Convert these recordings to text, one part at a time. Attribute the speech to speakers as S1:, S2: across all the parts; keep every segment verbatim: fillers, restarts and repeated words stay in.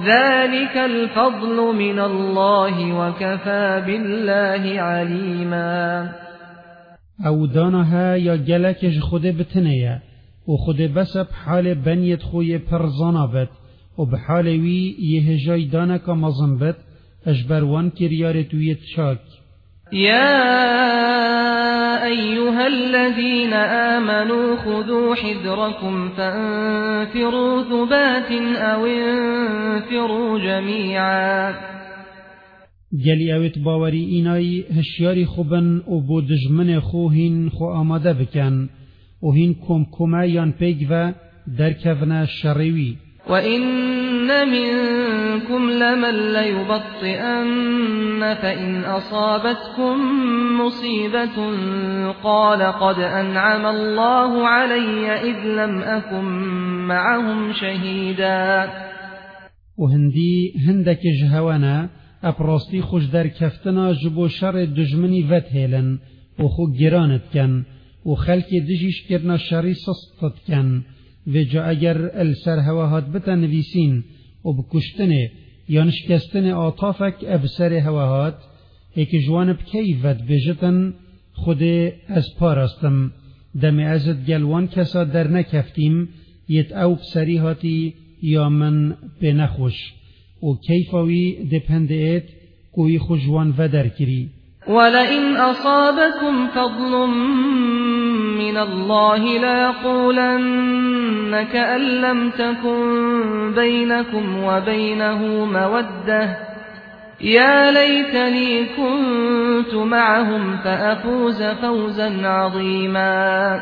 S1: ذلك الفضل من الله وكفى بالله عليما.
S2: او دانها یا گلکش خود بتنیه و خود بس بحال بنیت خوی پرزانا بد و بحال وی یه جای دانک مزن بد اجبروان کریارت ویت شاک.
S1: يا أيها الذين آمنوا خذوا حذركم فانفروا ثبات أو انفروا جميعا.
S2: گلی اوت باوری اینای هشیاری خوبن و بو دجمن خوهین خو آماده بکن و هین کم کمه یان پیگ و درکفن شریوی.
S1: وَإِنَّ مِنكُمْ لَمَن لَّيُبَطِّئَنَّ فَإِنْ أَصَابَتْكُم مُّصِيبَةٌ قَالَ قَدْ أَنْعَمَ اللَّهُ عَلَيَّ إِذْ لَمْ أَكُن مَّعَهُمْ شَهِيدًا.
S2: وهندي هندك جهوانا أبراستی خوش در کفتنا جبو شر دجمنی وت هیلن و خو گرانت کن و خلق دجیش کرنا شری سستت کن و جا اگر السر هواهات بتنویسین و بکشتنه یا نشکستن آطافک ابسر هواهات ایک جوانب کیفت بجتن خود از پاراستم دم ازت گلوان کسا در نکفتیم یت او بسری هاتی یا من بنخوش و کیفاوی دپنده کوی خوشوان و در کری.
S1: ولئن أصابكم فضل من الله ليقولن كأن لم تكن بينكم وبينه مودة يا ليتني كنت معهم فأفوز فوزا عظيما.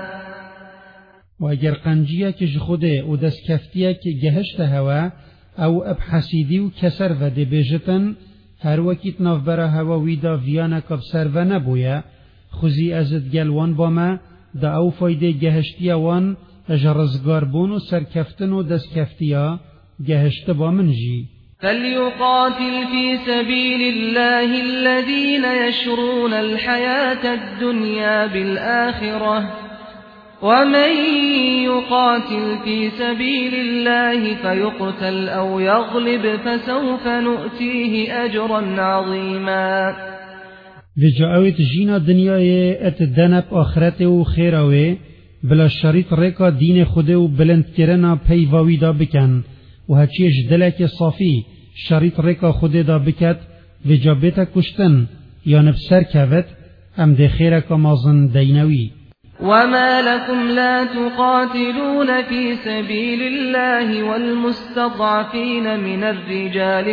S2: و اگر قنجیه که جخوده و دست کفتیه که گهشت هوا او ابحسیدی و کسر و دی بیجتن هر وکیت ناف برا هوا ویدا ویانا کب سر و نبویا خوزی ازت گلوان با ما دا او فایده گهشتی وان اجرزگار بون و سرکفتن و دست کفتیا گهشت با من جی.
S1: فليقاتل في سبيل الله الذين يشرون الحياة الدنيا بالآخرة ومن يقاتل في سبيل الله فيقتل أو يغلب فسوف نؤتيه أجرا عظيما.
S2: وجاوت جينا دنیای ات دنب آخرت و خیراوه بلا شریط ریکا دین خوده و بلند کرنا پیواوی دا بکن و هچیش دلک صافی شریط ریکا خوده دا بکت و جابتا کشتن یا نفسر کود ام ده خیرکا مازن دینوی.
S1: وما لكم لا تقاتلون في سبيل الله والمستضعفين من الرجال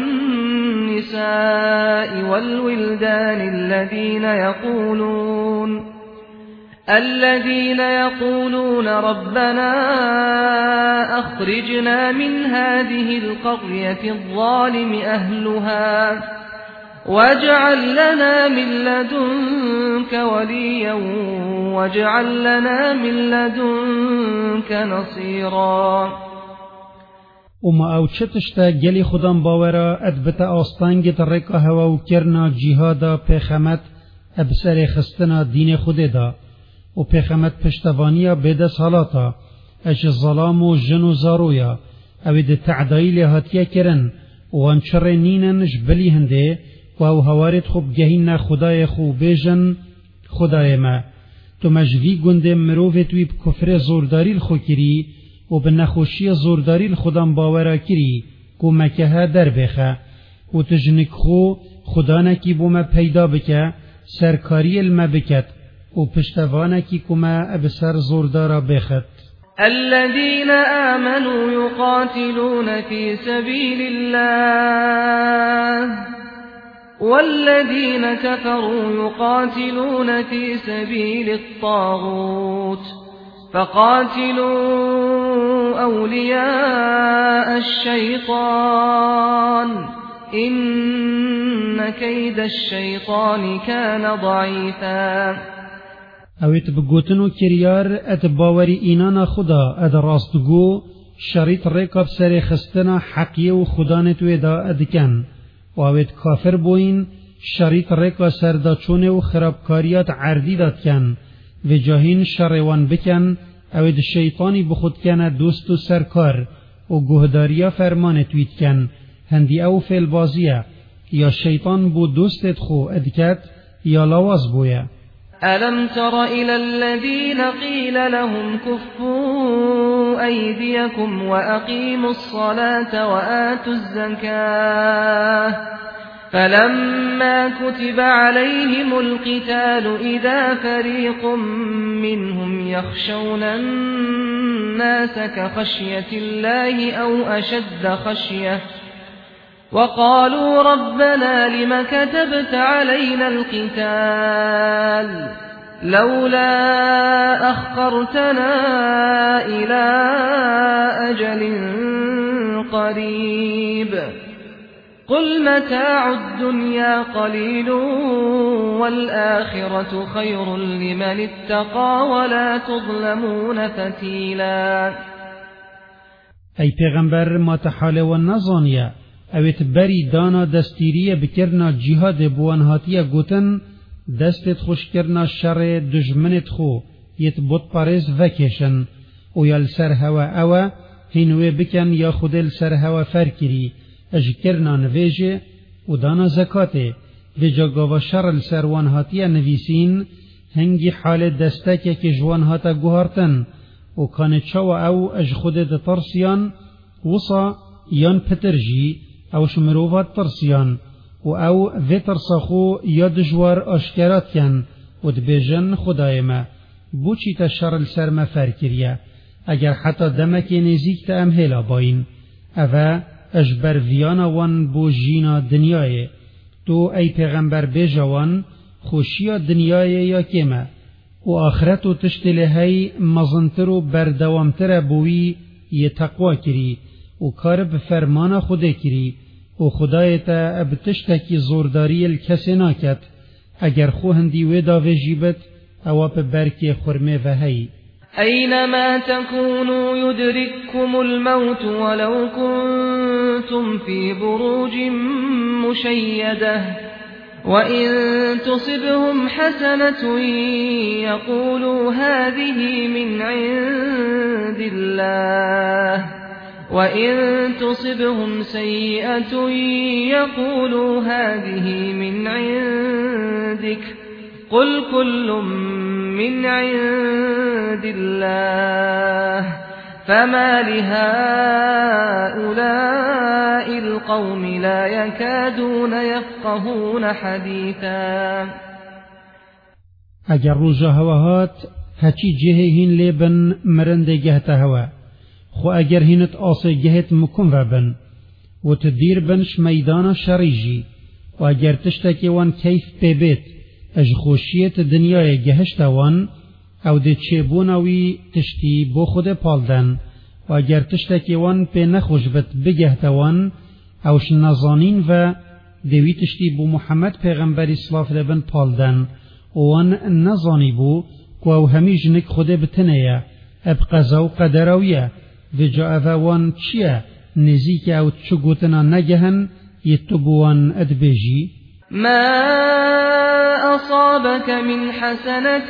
S1: والنساء والولدان الذين يقولون الذين يقولون ربنا أخرجنا من هذه القرية الظالم أهلها واجعل لنا من لدنك وليا واجعل لنا من لدنك نصيرا.
S2: وما او چتشتا گلی خودم باورا ادبتا آستانگت رکا هوا و کرنا جهادا پیخمت ابسر خستنا دین خود دا و پیخمت پشتوانیا بیده سالاتا اش ظلام و جن و زارویا او ده تعدایی لحاتیا کرن و انچر نینن جبلی هنده و او هوارت خوب گهین خدای خوب بیجن خدای ما تو مجوی گنده مروفت وی بکفر زورداری خو کری و بنخوشی زورداری خودم باورا کری که مکه در بخه و تجنک خو خدا نکی بو ما پیدا بکه سرکاری الما بکت و پشتوانکی که ما ابسر زوردارا بخت.
S1: الذين آمنوا يقاتلون في سبيل الله والذين كفروا يقاتلون في سبيل الطاغوت فقاتلوا أولياء الشيطان إن كيد الشيطان كان ضعيفا.
S2: اویت بگوتنو کریار ات باوری اینانا خدا اد راستگو شریط ریکاب سر خستنا حقیه و خدا نتوی دا ادکن و اویت کافر بوین شریط ریکا سردا چونه و خرابکاریات عردی داد کن و جاهین شروان بکن اویت شیطانی بخود کنه دوست و سرکار و گهداریا فرمانت وید کن هندی او فیل بازیه یا شیطان بو دوستت خو ادکت یا لواز بویه.
S1: ألم تر إلى الذين قيل لهم كفوا أيديكم وأقيموا الصلاة وآتوا الزكاة فلما كتب عليهم القتال إذا فريق منهم يخشون الناس كخشية الله أو أشد خشية وقالوا ربنا لم كتبت علينا القتال لولا أخرتنا إلى أجل قريب قل متاع الدنيا قليل والآخرة خير لمن اتقى ولا تظلمون فتيلا.
S2: أي پیغمبر ما تحال و نزانیه اویت بری دانا دستیریه بکرنا جهاد بوانهاتیه گوتن دستت خوش کرنا شر دجمنت خو یت بود پارز وکشن و یال سر هوا اوه هینوه بکن یا خودل سر هوا فرکری اج کرنا نویجه و دانا زکاته و جاگاوا شر السروانهاتیه نویسین هنگی حال دستکه که جوانهاتا گوهارتن و کان چاو او اج خودت ترسیان وصا یان پترجی او شمروفات ترسیان و او وی ترساخو یا دجوار اشکرات کن و دبیجن خدای ما بوچی تا شر السر ما فرکریه اگر حتی دمکی نزیک تا امهلا باین اوه اجبر ویانا وان بو جینا دنیای تو ای پیغمبر بیجوان خوشیا دنیای یا کمه و آخرت و تشتله های مزنتر و بردوامتر بوی یه تقوی کری و کار به فرمان خود کری و خدایت ابتشتکی زورداری الکسی ناکت اگر خو هندی ویدا و جیبت او به برک خرمه و هی.
S1: أينما تكونوا يدرككم الموت ولو كنتم في بروج مشيدة وإن تصبهم حسنة يقولوا هذه من عند الله وإن تصبهم سيئة يقولوا هذه من عندك قل كل من عند الله فما لهؤلاء القوم لا يكادون يفقهون حديثا.
S2: اگر روزا هواهات هچی جههین لیبن مرنده گهت هوا خو اگر هینت آسه گهت مکن و بن و تدیر بنش میدان شریجی و اگر تشتکی وان کیف ببیت اج خوشیت دنیای گهشت وان او ده چیبونوی تشتی بو خود پالدن و اگر تشتکی وان پی نخوش بت بگهت وان اوش نزانین و دوی تشتی بو محمد پیغمبر اسلاف لبن پالدن و وان نزانی بو که او همی جنک خود بتنیه اب قضا و قدرویه و جا اوان چیه نزیک او چگوتنا نگهن یتو بوان ادبیجی
S1: ما أصابك من حسنة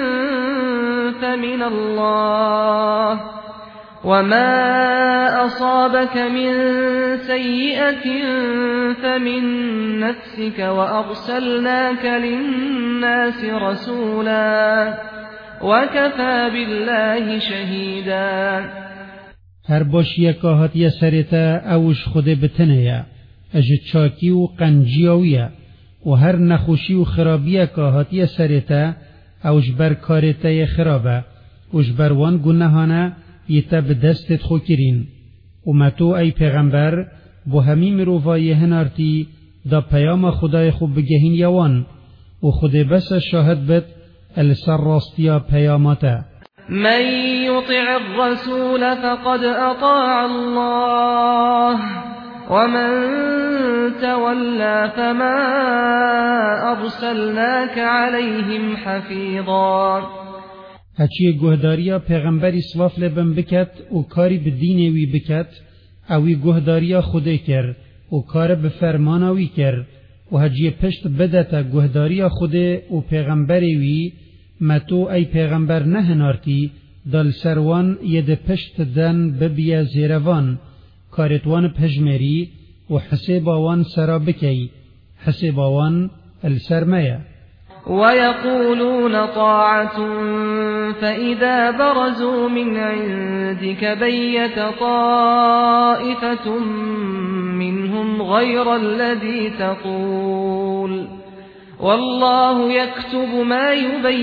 S1: فمن الله وما أصابك من سيئة فمن نفسك وأرسلناك للناس رسولا وكفى بالله شهيدا.
S2: هر باشی که هاتی سرتا اوش خود بتنه اجت چاکی و قنجیاویه و هر نخوشی و خرابیه که هاتی سرتا اوش بر کارتا خرابه اوش بر وان گناهانه یتا به دستت خو کرین و متو ای پیغمبر بو همی مروفای هنارتی دا پیام خدای خوب بگهین یوان و خود بس شاهد بد السر راستیا پیاماته.
S1: من يطع الرسول فقد أطاع الله ومن تولى فما أرسلناك عليهم حفيظا.
S2: هچی گهداریا پیغمبر اسلاف لبن بکت و کاری به دینوی بکت اوی گهداریا خوده کر و کار به فرمانوی کر و هجی پشت بدتا گهداریا خوده و پیغمبروی متو ای پیغمبر نهنارتی دل سروان ید پشت دن ببیا زیروان کارتوان پجمری و حسابوان سرابکی حسابوان السرمية.
S1: ويقولون طاعة فإذا برزوا من عندك بيت طائفة منهم غير الذي تقول والله يكتب ما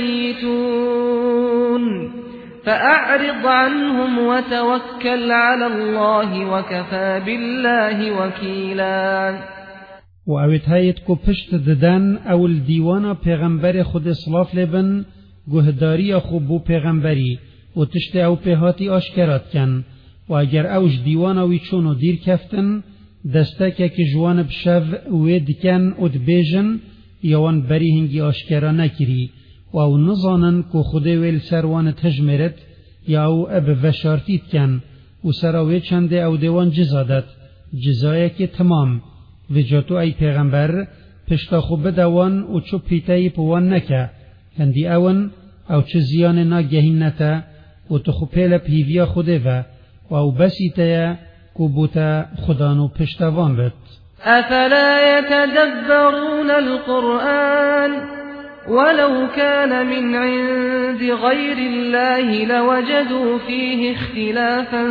S1: يبيتون فأعرض عنهم وتوكل على الله وكفى بالله وكيلا.
S2: و اوید هایت کو پشت ددن اول دیوانا پیغمبر خود صلاف لبن گهداری خو بو پیغمبری و تشت او پیهاتی آشکرات کن و اگر اوش دیوانا وی چونو دیر کفتن دسته که جوان بشو وید کن اد بیجن یوان بری هنگی آشکرا نکری و او نزانن که خود ویل سروان تجمرت یا او اب وشارتید کن و سراوی چنده او دیوان جزادت جزایه که تمام و جاتو ای پیغمبر پشتا خوب بدوان و چو پیتایی پوان نکه هندی اون او چه زیان ناگهین نتا و تو خو پیل پیویا خوده و و او بسی تیا کبوتا خدانو پشتوان بد.
S1: افلا يتدبرون القرآن ولو كان من عند غير الله لوجدوا فيه اختلافا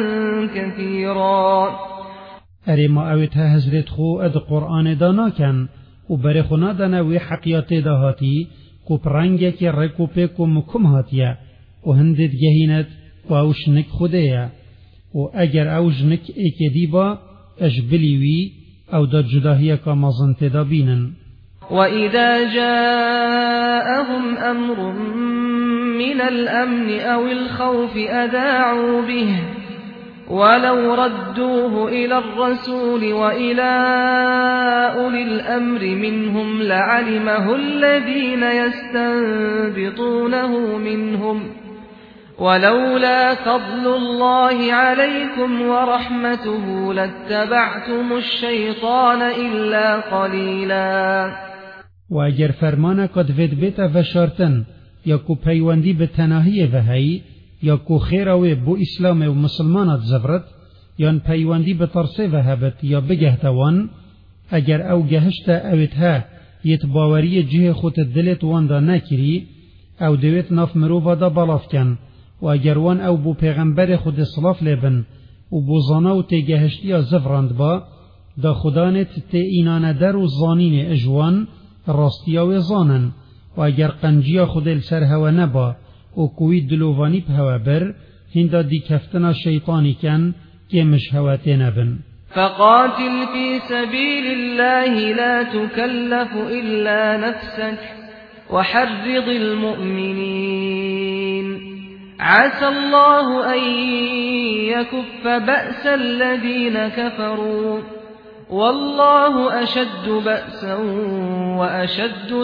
S1: كثيرا.
S2: اره ما اویتا حضرت خو اد قرآن دانا کن و بره خونا دانوی حقیات داهاتی کو پرنگه که رکو پیکو مکم هاتیه و هندید گهینت و اوش نک خوده یه و اگر اوش نک ایک دیبا اش بلیوی او دا جداهیه که مازنت دا بینن.
S1: وإذا جاءهم أمر من الأمن أو الخوف أذاعوا به ولو ردوه إلى الرسول وإلى أولي الأمر منهم لعلمه الذين يستنبطونه منهم ولولا فضل الله عليكم ورحمته لاتبعتم الشيطان إلا قليلا.
S2: و اگر فرمانه کد وید بیتا و شارتن یا کو پیوندی به تناهی و هی یا کو خیروی بو اسلام و مسلمانات زبرت یا پیوندی به ترسه و هبت یا بگهتوان اگر او گهشت اویتها یت باوری جه خود دلت واندا نکری او دویت ناف مروفا دا بالاف کن و اگر وان او بو پیغمبر خود صلاف لبن و بو زانا و تی گهشتی زفراند با دا خدانت تی اینان در و زانین اجوان راستیا و زانن و اگر قنجیا خود السر هوا نبا و کوی دلووانی به هوا بر هندا دی کفتنا شیطانی کن که مش هواتی نبن.
S1: فقاتل في سبيل الله لا تكلف إلا نفسك وحرض المؤمنين عسى الله أن يكف بأس الذين كفروا والله أشد بأسا وأشد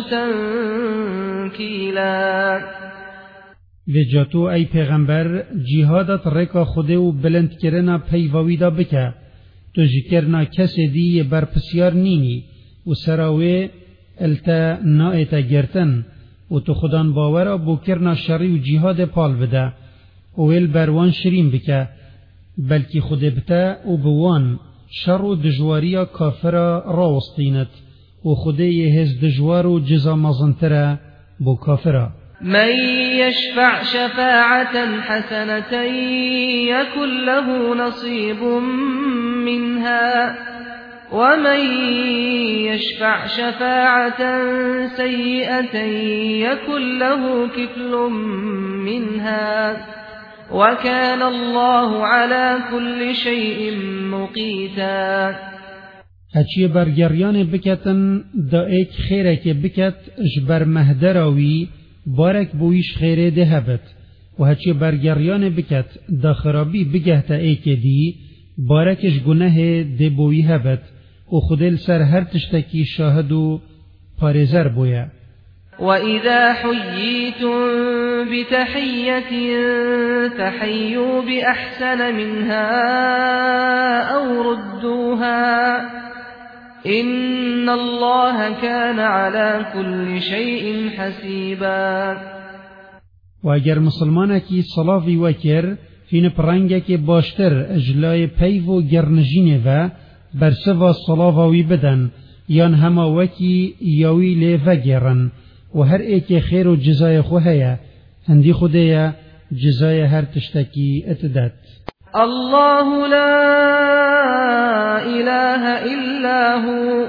S1: تنكيلا.
S2: و جاتو ای پیغمبر جهادت رکا خوده و بلند کرنا پیواوی دا بکه تو جکرنا کسی دی بر پسیار نینی و سراوی التا نایتا گرتن و تو خودان باورا بو کرنا شری و جهاد پال بده و ویل بروان شرین بکه بلکی خود بتا و بوان شر و دجواریا کافرا راوستینت و خوده یه هز دجوار و جزا مزنتره بو کافرا.
S1: من يشفع شفاعة حسنة يكن له نصيب منها ومن يشفع شفاعة سيئة يكن له كفل منها وكان الله على كل شيء مقيتا.
S2: هچی برگریان بکتن دا ایک خیره که بکت جبر مهدراوی بارک بویش خیره ده هبت و هچی برگریان بکت دا خرابی بگهتا ایک دی بارکش گناه ده بوی هبت و خودل سر هر تشتکی شاهد و پارزر بویا.
S1: وَإِذَا حُيِّيتُم بِتَحِيَّةٍ فَحَيُّوا بِأَحْسَنَ مِنْهَا أَوْ رُدُّوهَا إِنَّ اللَّهَ كَانَ عَلَى كُلِّ شَيْءٍ حَسِيبًا.
S2: و اگر مسلمانه کی صلاوی وکر هین پرنگه که باشتر اجلای پیو و گرنجینه و برسه و صلاوی بدن یان هما وکی یاوی لیوه گرن و هر ایک خیر و جزای خوهیه هندی خودیه جزای هر تشتکی اتدت.
S1: الله لا إله إلا هو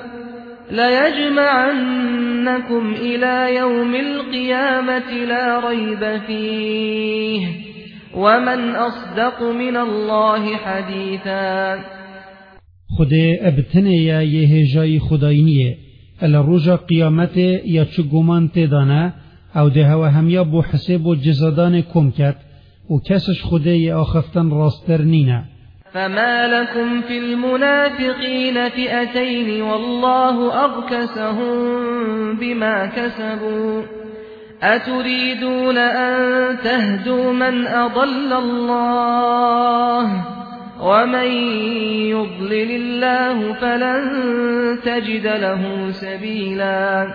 S1: ليجمعنكم إلى يوم القيامة لا ريب فيه ومن أصدق من الله حديثا.
S2: خدای ابتنه یا یه جای خداینیه الروجا قیامت یا چو گمان تدانه او ده هوا همیا بو حساب و جزادان کم کت و کسش خدای آخفتن راستر نینه.
S1: فما لكم في المنافقين فئتين والله أركسهم بما كسبوا أتريدون أن تهدوا من أضل الله ومن يضلل الله فلن تجد له سبيلا.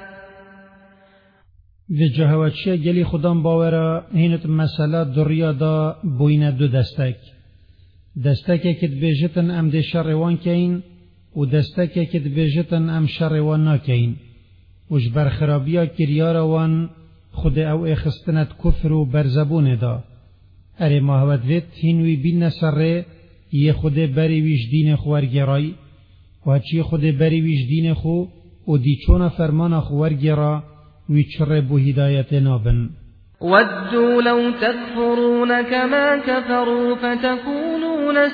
S2: و جهواتشی گلی خودم باورا هینت مسئله دریا دا بوین دو دستک دستکی که بیجتن ام ده شروان کین و دستکی که بیجتن ام شروان نکین وش برخرابیا کریاروان خود او اخستنت کفر و برزبون دا اره ماهوت وید هینوی بین نسره یه خود بری ویش دین خو ورگرای و چی خود بری ویش دین خو و دی چون فرمان خو ورگرا وی چره بو هدایت نابن.
S1: ودوا لو تكفرون كما كفروا فتكونون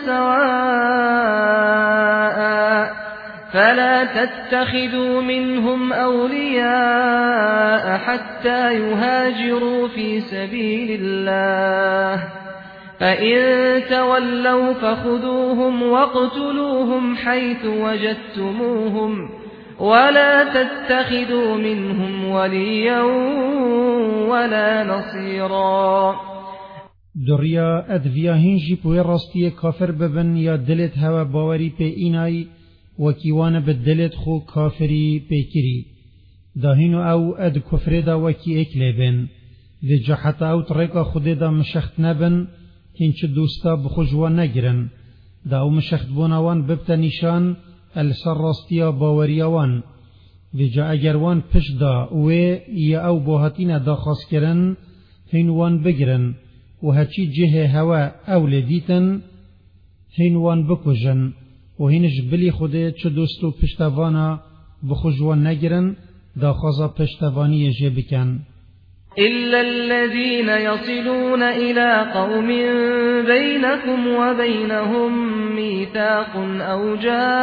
S1: سواء فلا تتخذوا منهم أولياء حتى يهاجروا في سبيل الله فإن تولوا فخذوهم واقتلوهم حيث وجدتموهم ولا تتخذوا منهم وليا ولا نصيرا.
S2: دریا ادویا هنجی پوی راستی کافر ببن یا دلت هوا باوری پی اینای و کیوان به دلت خو کافری پی کری داهینو او اد کفر دا وکی اکلی بن و جحت او طریقا خود دا مشخت نبن هنچ دوستا بخوجوان نگرن دا او مشخت بونوان ببتا نشان السر راستیا باوریوان و جا اگر وان پش دا و یا او باهاتین دا خاص کرن هین وان بگرن و هچی جه هوا اول دیتن هین وان بکجن و هینش بلی خوده چه دوستو پشتوانا بخوجوان نگرن دا خازا پشتوانی جه بکن.
S1: إلا الذين يصلون إلى قوم بينكم وبينهم ميثاق أو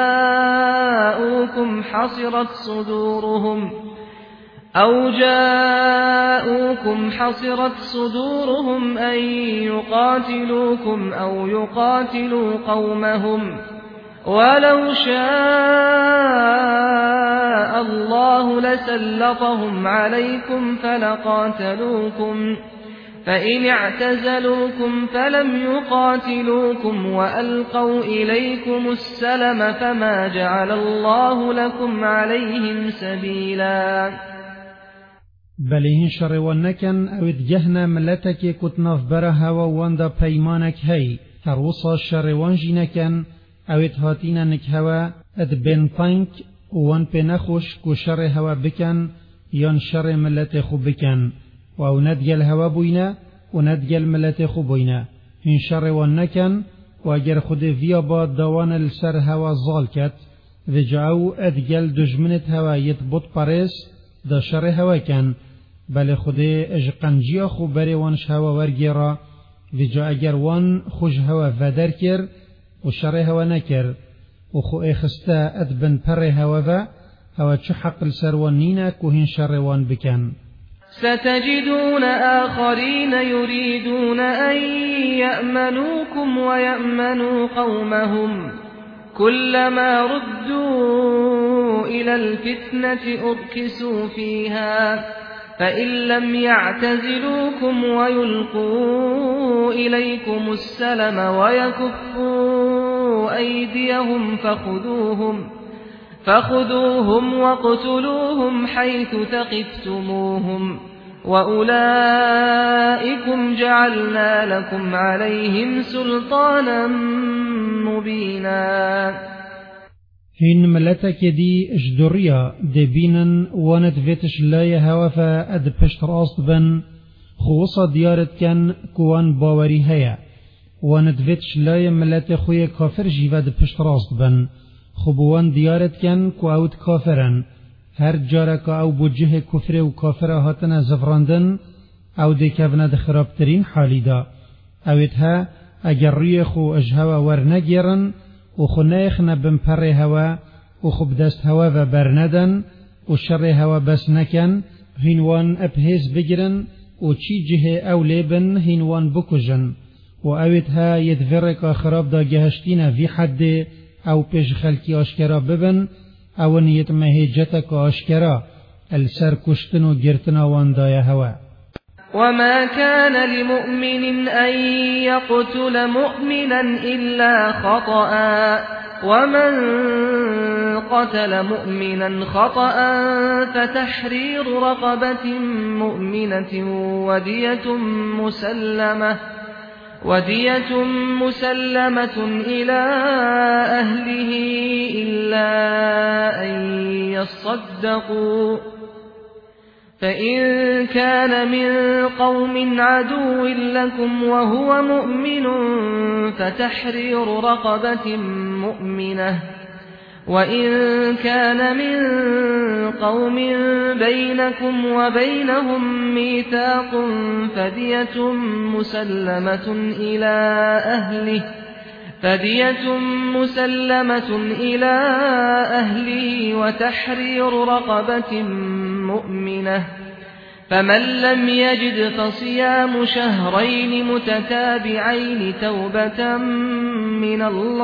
S1: جاءوكم حصرت صدورهم أو جاءوكم حصرت صدورهم أن يقاتلوكم أو يقاتلوا قومهم ولو شاء الله لسلطهم عليكم فلقاتلوكم فإن اعتزلوكم فلم يقاتلوكم وألقوا إليكم السلم فما جعل الله لكم عليهم سبيلا.
S2: بلهن شروان نکن او ادگهنا ملتك کتناف برها و واندا پیمانک هی هر وصا شروان جی نکن او اتهاتینا نک هوا اد بنتانک وان پی نخوش کو شر هوا بکن یان شر ملت خو بکن و او ندگل هوا بوینا و ندگل ملت خو بوینا هن شر وان نکن و اگر خود ویا با دوان السر هوا زال کت و جاو ادگل دجمنت هوا یتبط پارس دا شر هوا کن بله خود اجقنجیا خو بری وانش هوا ورگیرا و جا اگر وان خوش هوا ودر کر و شر هوا نکر و خو اخسته ادبن پر هوا و هوا چو حق السروان نینا کوهن شر وان بکن.
S1: ستجدون آخرين يريدون أن يأمنوكم ويأمنوا قومهم كلما ردوا إلى الفتنة أركسوا فيها فإن لم يعتزلوكم ويلقوا إليكم السلم ويكفوا أيديهم فخذوهم فخذوهم واقتلوهم حيث ثقفتموهم وأولئكم جعلنا لكم عليهم سلطانا مبينا.
S2: هين ملتك دي اجدريا دبينا واند فيتش لا يهوفا اد پشتر آست بن خوصا ديارت كان كوان باوري هيا واند فيتش لا يملت خوي كافر جيوا د پشتر آست بن خبوان ديارت كان كو اوت كافرن هر جارك او بوجه كفر و كافر هاتنا زفراندن او دي كفنا د خرابترين حالي دا اوتها اگر ريخو اجهوا ورنگيرن و خنايخ نبن پر هوا و خب دست هوا و برندن و شر هوا بس نکن هنوان ابهز بگرن و چی جه او لیبن هنوان بکجن و اویتها یدورک خراب دا گهشتین وی حد او پیش خلکی آشکرا ببن او نیت مهیجتک آشکرا السر کشتن و گرتن وان دای هوا.
S1: وما كان لمؤمن أن يقتل مؤمنا إلا خطأ ومن قتل مؤمنا خطأ فتحرير رقبة مؤمنة ودية مسلمة ودية مسلمة إلى أهله إلا أن يصدقوا فإن كان من قوم عدو لكم وهو مؤمن فتحرير رقبة مؤمنة وإن كان من قوم بينكم وبينهم ميثاق فدية مسلمة إلى أهله فدية مسلمة إلى أهله وتحرير رقبة مؤمنة فمن لم يجد فصيام شهرين متتابعين توبة من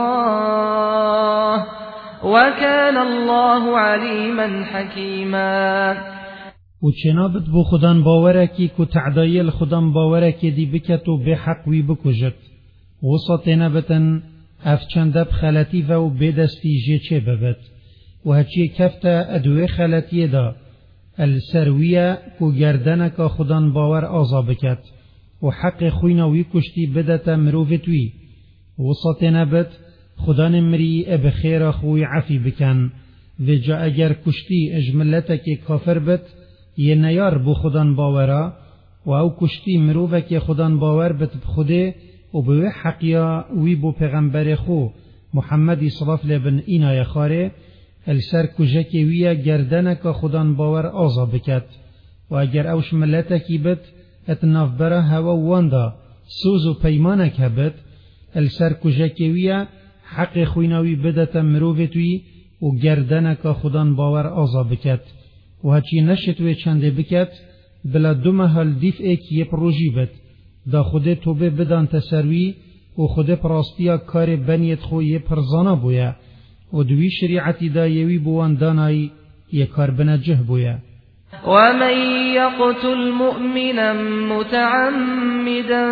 S1: الله وكان الله عليما حكيما.
S2: و چنابت بو خدان باورکی کو تعدایل خدان باورکی دی بکتو بحق وی بکجت وسطنا بتن افچندب خلطی و بدستی جیچه ببت و هچی کفتا ادوه خلطی دا السرویه کو گردنک خدان باور آزا بکت و حق خوینوی کشتی بدتا مروفتوی وسطنا بت خدان مری ابخیر خوی عفی بکن و جا اگر کشتی اجملتک کافر بت یه نیار بو خدان باورا و او کشتی مروفک خدان باور بت بخوده و به حقیا وی بو پیغمبر خو محمد صلی الله علیه بن اینا یخاره السر کجکی ویا گردنک خدان باور آزا بکت و اگر اوش ملتکی بت اتناف برا هوا واندا سوز و پیمانک بت السر کجکی ویا حق خویناوی بدت مروفتوی و گردنک خدان باور آزا بکت و هچی نشتوی چنده بکت بلا دو محل دیف ایک یه پروژی بت دا خود توبه بدان تسروی و خود پراستیا کار بنیت خوی پرزانا بویا و دوی شریعتی دا یوی بوان دانای یه کار بنجه بویا.
S1: ومن يقتل مؤمنا متعمدا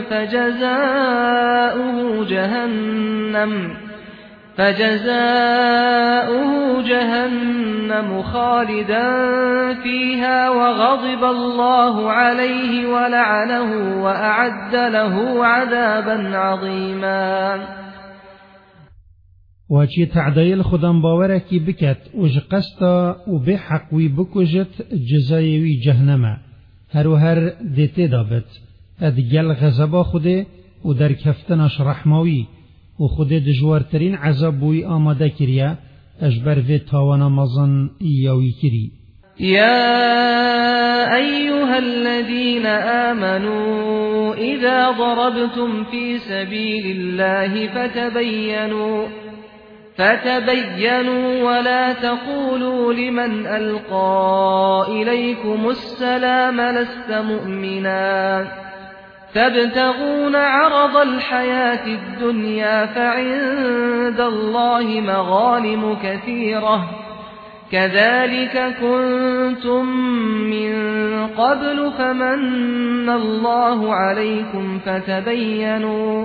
S1: فجزاؤه جهنم فجزاؤه جهنم خالدا فيها وغضب الله عليه ولعنه وأعد له عذابا عظيما.
S2: وچی تعدیل خودم باورکی بکت وج قستا و بحق وی بکجت جزایوی جهنم هر و هر دیته دابت ادگل غضبا خوده و در کفتنش رحماوی و خود دجوارترین عذاب بوی آماده کریا اجبر وی تاوانا مزن یاوی کری.
S1: يا أيها الذين آمنوا إذا ضربتم في سبيل الله فتبينوا فتبينوا ولا تقولوا لمن ألقى إليكم السلام لست مؤمنا تبتغون عرض الحياة الدنيا فعند الله مغانم كثيرة كذلك كنتم من قبل فمن الله عليكم فتبينوا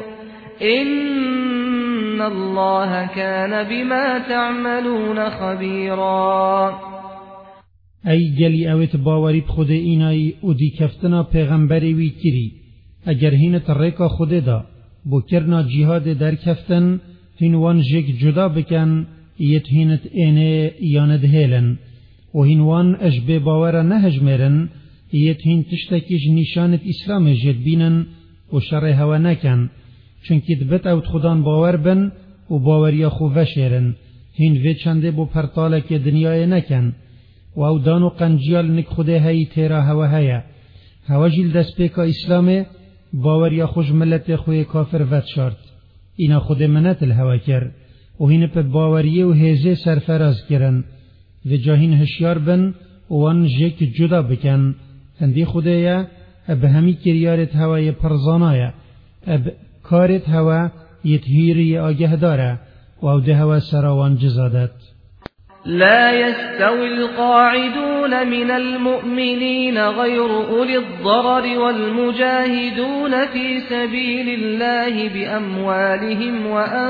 S1: إن الله كان بما تعملون خبيرا.
S2: ای گلی اویت باوری بخود اینای او دی کفتنا پیغمبری وی کری اگر هینت ریکا خود دا بو کرنا جهاد در کفتن هین وان جگ جدا بکن یت هینت اینه یاند هیلن و هین وان اشبه باورا نهجمرن یت هین تشتکیش نشانت اسلام جد بینن و شر هوا نکن چونکه دبت اوت خودان باور بن و باوریا خو وشیرن هین وی چنده بو پرطالک دنیای نکن و او دانو قنجیال نک خوده هایی تیرا هوا هیا هوا جیل دست پیکا اسلامه باوریا خوش ملت خوی کافر ود شارد اینا خود منت الهوا کر و هین پا باوریه و هیزه سرفراز کرن و جاهین هشیار بن و وان جک جدا بکن هندی خوده یا اب همی کریارت هوای پرزانایا اب کارت هوا یتهیری آگه داره و او ده هوا سراوان جزادت.
S1: لا يستوي القاعدون من المؤمنين غير أولي الضرر والمجاهدون في سبيل الله بأموالهم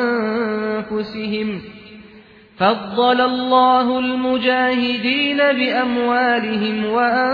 S1: وأنفسهم فضل الله المجاهدين بأموالهم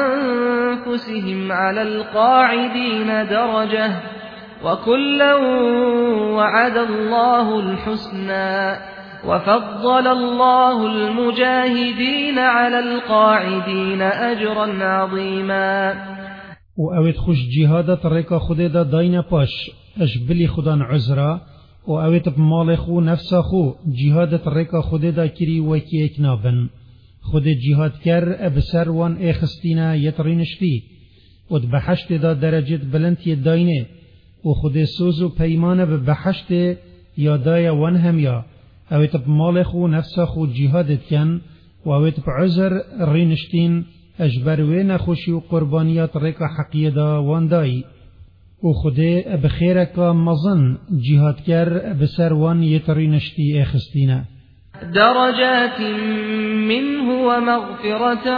S1: وأنفسهم على القاعدين درجة وكلا وعد الله الحسنى وفضل الله المجاهدين على القاعدين أجرا عظيما.
S2: و اوید خوش جهادت ریکا خود دا داین پاش اش بلی خودان عذرا و اوید بمال خو نفسا خو جهادت ریکا خود دا کری وکی اکنابن خود جهاد کر ابسر وان اخستینا یترینشتی و بحشت دا درجت بلند ید داینه و خود سوز و پیمانه بحشت یادای وان هم یا اوید بمال خو نفسا خو جهادت کن و اوید بعذر رینشتین اجبر و نخوشی و قربانیات ریکا حقیه دا واندایی و خوده بخیرکا مزن جهاد کر بسر وان یترینشتی اخستینه
S1: درجات منه ومغفرة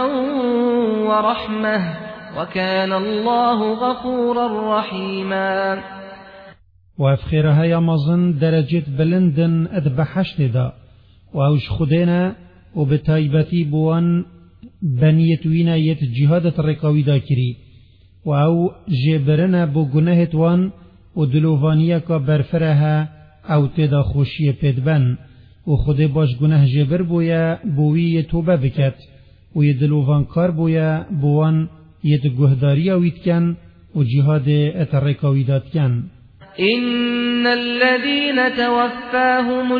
S1: ورحمة وكان الله غفورا رحيما.
S2: و افخیرها یا مزن درجت بلندن ادبحشت دا و اوش خودینا و بتایبتی بوان بنیت وینا یت جهادت رکاوی دا کری و او جبرنا بو گناهت وان و دلووانیه که برفرها او تدا خوشی پیدبن و خود باش گناه جبر بویا بوی توبه بکت و ی دلووان کار بویا بوان یت گهداری اوید کن و جهاد ات رکاوی داد کن.
S1: إن الذين توفاهم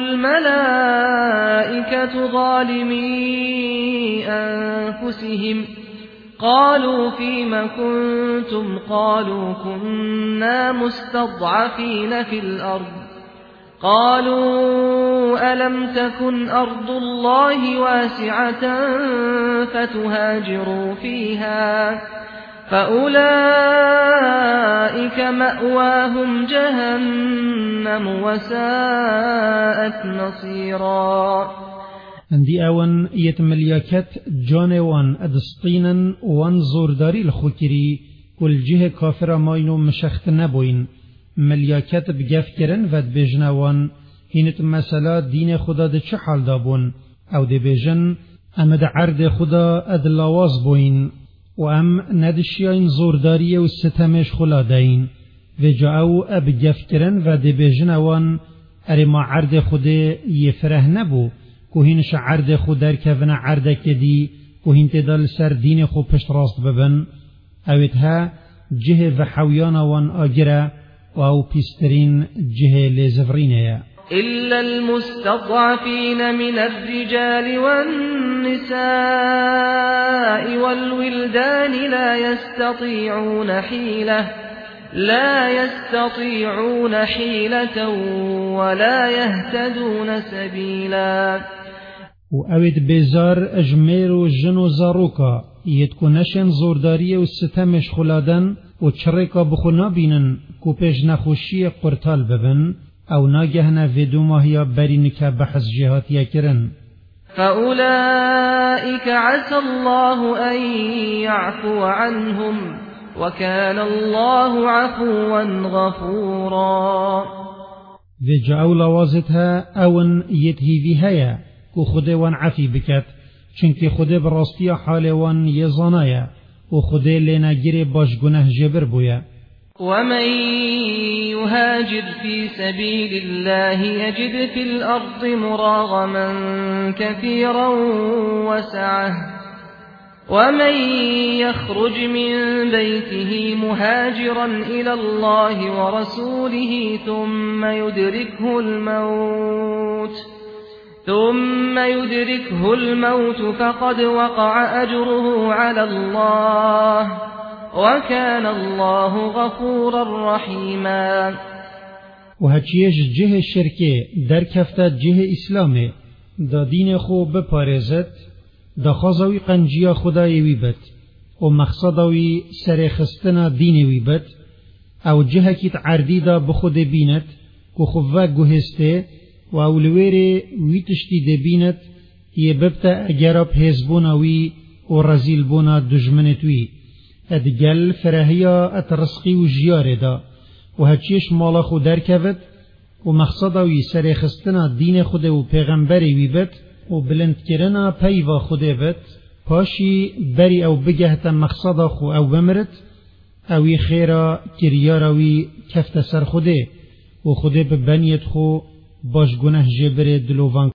S1: الملائكة ظالمي أنفسهم قالوا فيما كنتم قالوا كنا مستضعفين في الأرض قالوا ألم تكن أرض الله واسعة فتهاجروا فيها فأولئك مأواهم جهنم وساءت مصيرا.
S2: اندی اون یت ملیاکت جانوان ادسطینا وان زورداری الخوکری کل جه کافر ماینو مشخت نبوین ملیاکت بگف کرن ود بجنوان هینت مثلا دین خدا ده چه حال دابون او ده بجن امد عرد خدا ادلاواز بوین و ام ندشیاین زورداری و ستمش خلا داین و جاو اب گف کرن و ده بجنوان اری ما عرد خود یفره نبو کوهینش عرد خود در کفنا عرد کدی کوهین تدال سر دین خود پشت راست ببن اویدها جه و حویانا وان آگره و او پیسترین جه لزفرینه.
S1: إلا المستضعفين من الرجال والنساء والولدان لا يستطيعون حيلة لا يستطيعون حيلة ولا يهتدون سبيلا.
S2: و اوید بیزار اجمیر و جن و زاروکا یدکنشن زورداری و ستمش خلادن و چرکا بخونا بینن کو پیش نخوشی قرطال ببن او ناگهنا ویدو ماهیا برینکا بحث جهاتیا کرن.
S1: فأولئك عسى الله أن يعفو عنهم وكان الله عفوا غفورا.
S2: و جاو لوازتها اون یتهی وی هیا کو خود وان عفی بکت چونکه خود براستی حال وان یزانایا و خود لنگیر باش گناه جبر بویا.
S1: ومن يهاجر في سبيل الله يجد في الأرض مراغما كثيرا وسعة ومن يخرج من بيته مهاجرا إلى الله ورسوله ثم يدركه الموت ثم يدركه الموت فقد وقع أجره على الله وكان الله غفورا رحيما.
S2: وهچیش جه شرکه در کفته جه اسلامه دا دین خو بپارزد دا خازوی قنجیا خدای وی بد و مقصدوی سرخستنا دین وی بد او جه کیت عردی دا بخود بیند که خواه گوهسته و اولویر وی تشتی دبیند یه ببتا اگراب حزبوناوی و رزیل بونا دجمنتوی ادگل فرهیا اترسقی و جیاره دا و هچیش مالا خود درکود و مقصدوی سرخستنا دین خود و پیغمبری وی بد و بلند کرنا پیوا خوده بد پاشی بری او بگهت مقصد خو او بمرد اوی خیرا کریاروی کفت سر خوده و خوده به بنیت خو باش گناه جبر دلوان